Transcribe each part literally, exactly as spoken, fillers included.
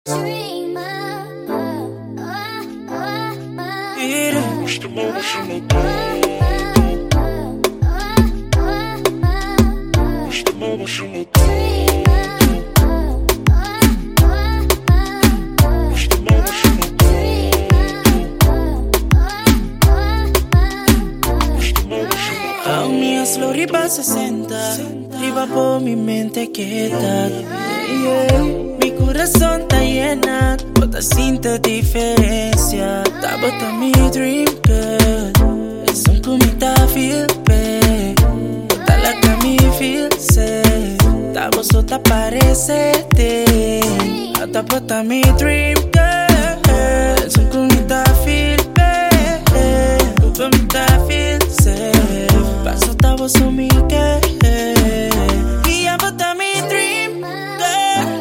A mí slow riba sesenta, riba por mi mente quieta. Yeah. Mi corazón está llena, bota cinta diferencia. Ta bota mi dream girl, es un comita feel bad. Bota la que mi feel safe, ta vosota parece te. Ta bota mi dream girl, es un comita feel bad. Bota mi ta feel safe, paso ta voso mi que. Y ya bota mi dream girl.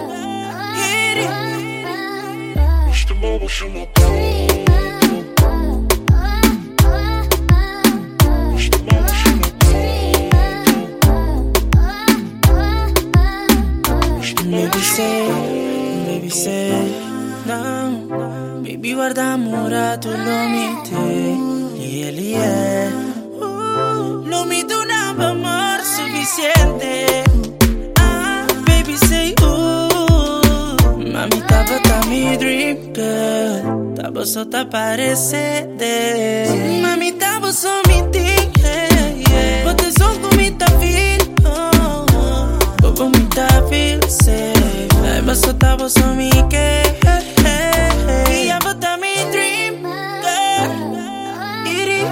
Baby say, baby say, no. Baby guarda amore, tu lo mite, yeah, yeah. Uh, lo mite un amor suficiente. Ah, baby say, uh, mami ta bota mi dream girl, ta vosota parece de. Mami ta voso mi thing, yeah, yeah. Bote son comita feel, oh, oh. Bobo mi ta feel safe. Ay, vosota voso mi que, hey, hey, hey. Y ya bota mi dream girl. Iri.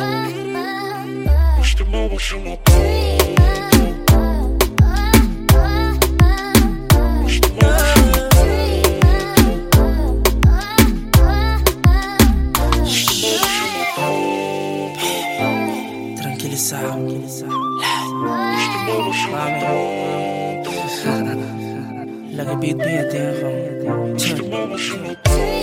Tranquilizado, mami. La que beat me a tempo.